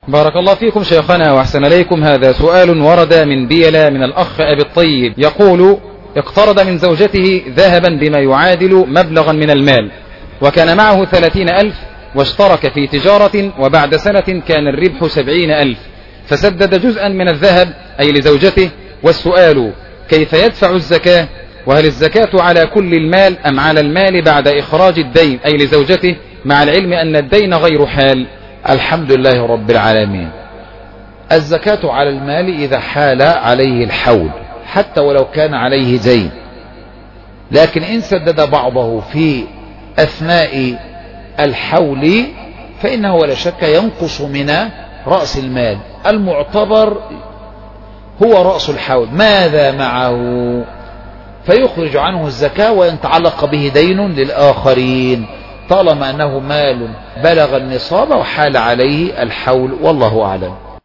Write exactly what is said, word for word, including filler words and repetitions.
بارك الله فيكم شيخنا وأحسن إليكم. هذا سؤال ورد من بيلا من الأخ أبي الطيب، يقول: اقترض من زوجته ذهبا بما يعادل مبلغا من المال، وكان معه ثلاثين ألف، واشترك في تجارة، وبعد سنة كان الربح سبعين ألف، فسدد جزءا من الذهب أي لزوجته. والسؤال: كيف يدفع الزكاة؟ وهل الزكاة على كل المال أم على المال بعد إخراج الدين أي لزوجته، مع العلم أن الدين غير حال؟ الحمد لله رب العالمين. الزكاة على المال إذا حال عليه الحول، حتى ولو كان عليه دين، لكن إن سدد بعضه في أثناء الحول فإنه ولا شك ينقص من رأس المال. المعتبر هو رأس الحول، ماذا معه؟ فيخرج عنه الزكاة، وإن تعلق به دين للآخرين، طالما أنه مال بلغ النصاب وحال عليه الحول، والله أعلم.